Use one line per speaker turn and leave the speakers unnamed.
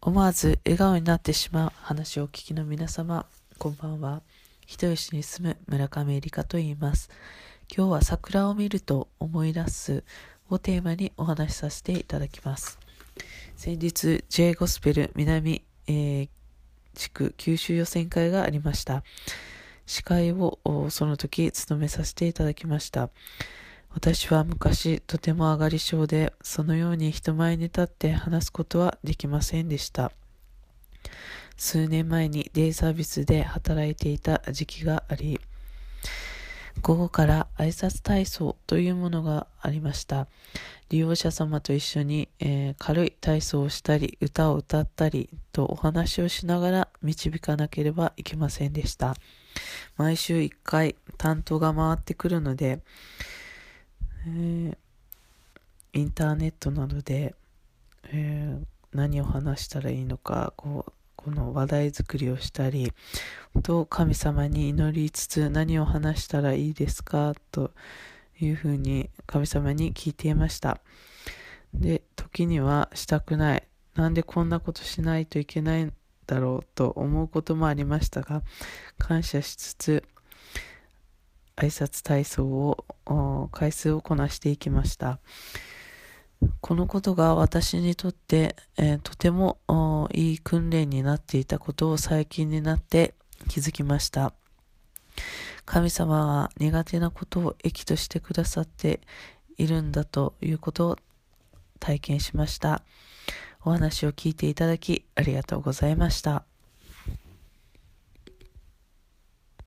思わず笑顔になってしまう話をお聞きの皆様、こんばんは。人吉に住む村上えりかと言います。今日は桜を見ると思い出すをテーマにお話しさせていただきます。先日 J ゴスペル南、地区九州予選会がありました。司会をその時務めさせていただきました。私は昔とても上がり症で、そのように人前に立って話すことはできませんでした。数年前にデイサービスで働いていた時期があり、午後から挨拶体操というものがありました。利用者様と一緒に、軽い体操をしたり、歌を歌ったりとお話をしながら導かなければいけませんでした。毎週1回担当が回ってくるので、インターネットなどで、何を話したらいいのか、この話題作りをしたり、神様に祈りつつ何を話したらいいですかというふうに神様に聞いていました。で、時にはしたくない。なんでこんなことしないといけないんだろうと思うこともありましたが、感謝しつつ、挨拶体操を回数をこなしていきました。このことが私にとって、とてもいい訓練になっていたことを最近になって気づきました。神様は苦手なことを益としてくださっているんだということを体験しました。お話を聞いていただきありがとうございました。